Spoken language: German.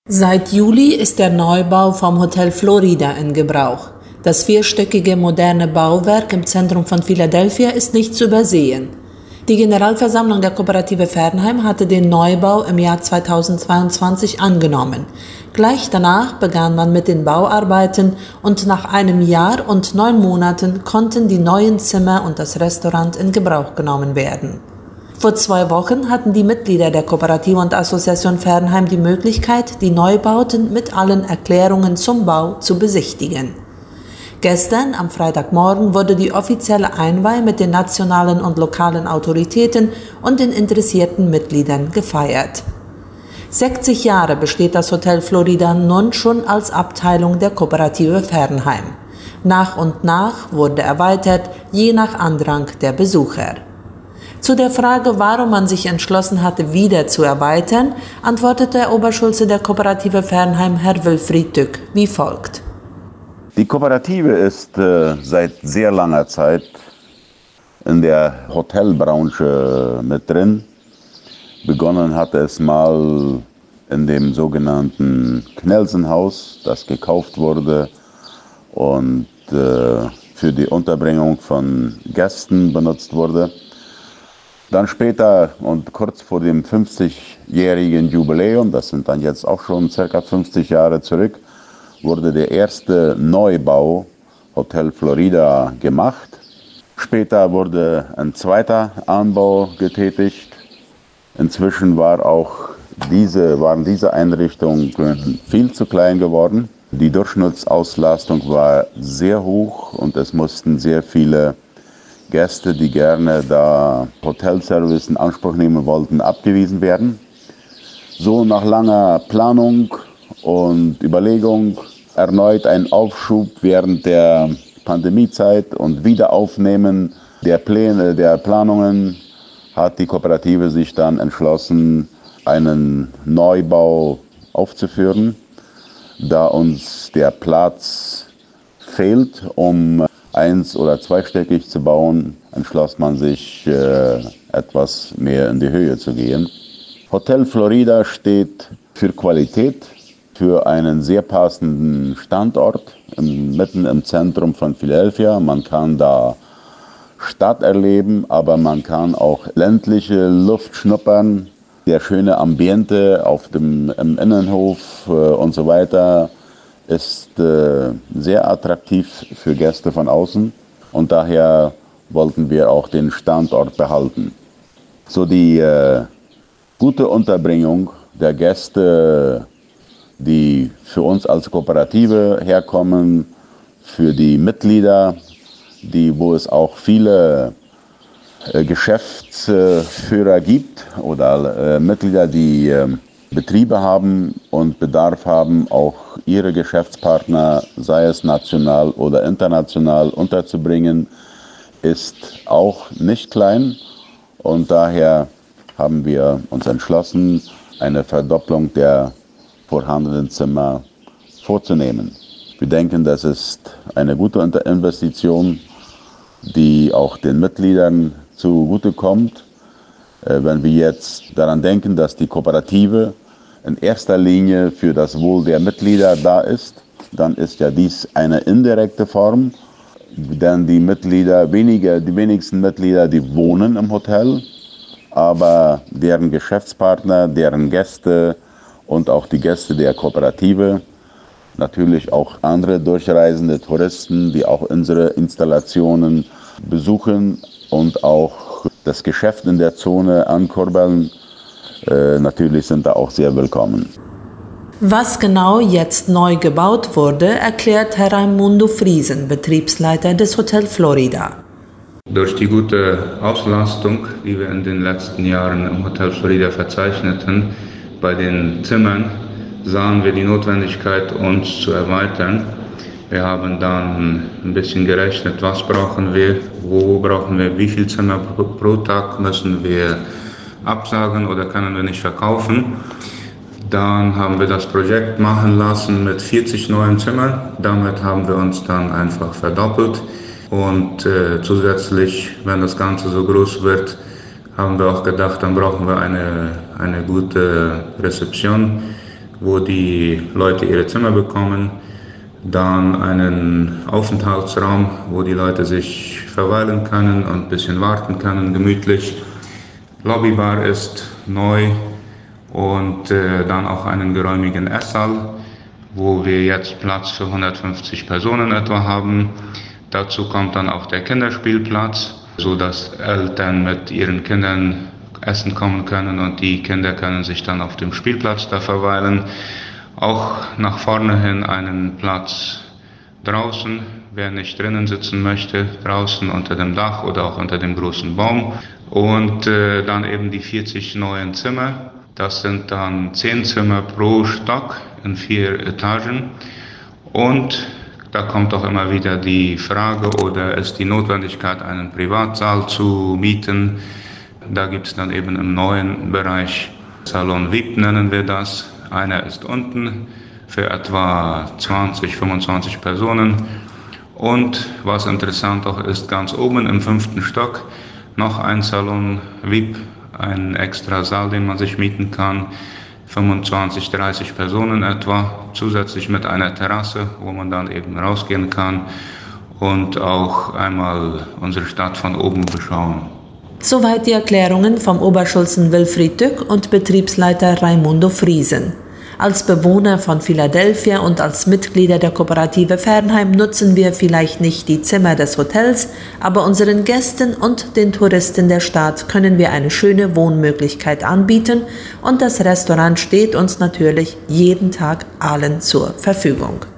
Seit Juli ist der Neubau vom Hotel Florida in Gebrauch. Das vierstöckige moderne Bauwerk im Zentrum von Philadelphia ist nicht zu übersehen. Die Generalversammlung der Kooperative Fernheim hatte den Neubau im Jahr 2022 angenommen. Gleich danach begann man mit den Bauarbeiten und nach einem Jahr und 9 Monaten konnten die neuen Zimmer und das Restaurant in Gebrauch genommen werden. Vor 2 Wochen hatten die Mitglieder der Kooperative und Association Fernheim die Möglichkeit, die Neubauten mit allen Erklärungen zum Bau zu besichtigen. Gestern, am Freitagmorgen, wurde die offizielle Einweih mit den nationalen und lokalen Autoritäten und den interessierten Mitgliedern gefeiert. 60 Jahre besteht das Hotel Florida nun schon als Abteilung der Kooperative Fernheim. Nach und nach wurde erweitert, je nach Andrang der Besucher. Zu der Frage, warum man sich entschlossen hatte, wieder zu erweitern, antwortete der Oberschulze der Kooperative Fernheim, Herr Wilfried Dück, wie folgt. Die Kooperative ist seit sehr langer Zeit in der Hotelbranche mit drin. Begonnen hat es mal in dem sogenannten Knelsenhaus, das gekauft wurde und für die Unterbringung von Gästen benutzt wurde. Dann später und kurz vor dem 50-jährigen Jubiläum, das sind dann jetzt auch schon ca. 50 Jahre zurück, wurde der erste Neubau Hotel Florida gemacht. Später wurde ein zweiter Anbau getätigt. Inzwischen waren diese Einrichtungen viel zu klein geworden. Die Durchschnittsauslastung war sehr hoch und es mussten sehr viele Gäste, die gerne da Hotelservice in Anspruch nehmen wollten, abgewiesen werden. So nach langer Planung und Überlegung erneut ein Aufschub während der Pandemiezeit und Wiederaufnehmen der Pläne, der Planungen hat die Kooperative sich dann entschlossen, einen Neubau aufzuführen. Da uns der Platz fehlt, um 1- oder 2-stöckig zu bauen, entschloss man sich, etwas mehr in die Höhe zu gehen. Hotel Florida steht für Qualität, für einen sehr passenden Standort, mitten im Zentrum von Philadelphia. Man kann da Stadt erleben, aber man kann auch ländliche Luft schnuppern. Der schöne Ambiente im Innenhof und so weiter ist sehr attraktiv für Gäste von außen und daher wollten wir auch den Standort behalten. So die gute Unterbringung der Gäste, die für uns als Kooperative herkommen, für die Mitglieder, wo es auch viele Geschäftsführer gibt oder Mitglieder, die Betriebe haben und Bedarf haben, auch ihre Geschäftspartner, sei es national oder international, unterzubringen, ist auch nicht klein. Und daher haben wir uns entschlossen, eine Verdopplung der vorhandenen Zimmer vorzunehmen. Wir denken, das ist eine gute Investition, die auch den Mitgliedern zugutekommt. Wenn wir jetzt daran denken, dass die Kooperative in erster Linie für das Wohl der Mitglieder da ist, dann ist ja dies eine indirekte Form, denn die wenigsten Mitglieder, die wohnen im Hotel, aber deren Geschäftspartner, deren Gäste und auch die Gäste der Kooperative, natürlich auch andere durchreisende Touristen, die auch unsere Installationen besuchen und auch das Geschäft in der Zone ankurbeln, natürlich sind da auch sehr willkommen. Was genau jetzt neu gebaut wurde, erklärt Herr Raimundo Friesen, Betriebsleiter des Hotel Florida. Durch die gute Auslastung, die wir in den letzten Jahren im Hotel Florida verzeichneten, bei den Zimmern, sahen wir die Notwendigkeit, uns zu erweitern. Wir haben dann ein bisschen gerechnet, was brauchen wir, wo brauchen wir, wie viele Zimmer pro Tag müssen wir absagen oder können wir nicht verkaufen. Dann haben wir das Projekt machen lassen mit 40 neuen Zimmern. Damit haben wir uns dann einfach verdoppelt. Und zusätzlich, wenn das Ganze so groß wird, haben wir auch gedacht, dann brauchen wir eine gute Rezeption. wo die Leute ihre Zimmer bekommen. Dann einen Aufenthaltsraum, wo die Leute sich verweilen können und ein bisschen warten können, gemütlich. Lobbybar ist neu und dann auch einen geräumigen Esssaal, wo wir jetzt Platz für 150 Personen etwa haben. Dazu kommt dann auch der Kinderspielplatz, sodass Eltern mit ihren Kindern essen kommen können und die Kinder können sich dann auf dem Spielplatz da verweilen. Auch nach vorne hin einen Platz draußen, wer nicht drinnen sitzen möchte, draußen unter dem Dach oder auch unter dem großen Baum. Und dann eben die 40 neuen Zimmer. Das sind dann 10 Zimmer pro Stock in 4 Etagen. Und da kommt auch immer wieder die Frage oder ist die Notwendigkeit, einen Privatsaal zu mieten. Da gibt es dann eben im neuen Bereich Salon VIP, nennen wir das. Einer ist unten für etwa 20, 25 Personen. Und was interessant auch ist, ganz oben im 5. Stock noch ein Salon VIP, ein extra Saal, den man sich mieten kann. 25, 30 Personen etwa, zusätzlich mit einer Terrasse, wo man dann eben rausgehen kann und auch einmal unsere Stadt von oben beschauen. Soweit die Erklärungen vom Oberschulzen Wilfried Dück und Betriebsleiter Raimundo Friesen. Als Bewohner von Philadelphia und als Mitglieder der Kooperative Fernheim nutzen wir vielleicht nicht die Zimmer des Hotels, aber unseren Gästen und den Touristen der Stadt können wir eine schöne Wohnmöglichkeit anbieten und das Restaurant steht uns natürlich jeden Tag allen zur Verfügung.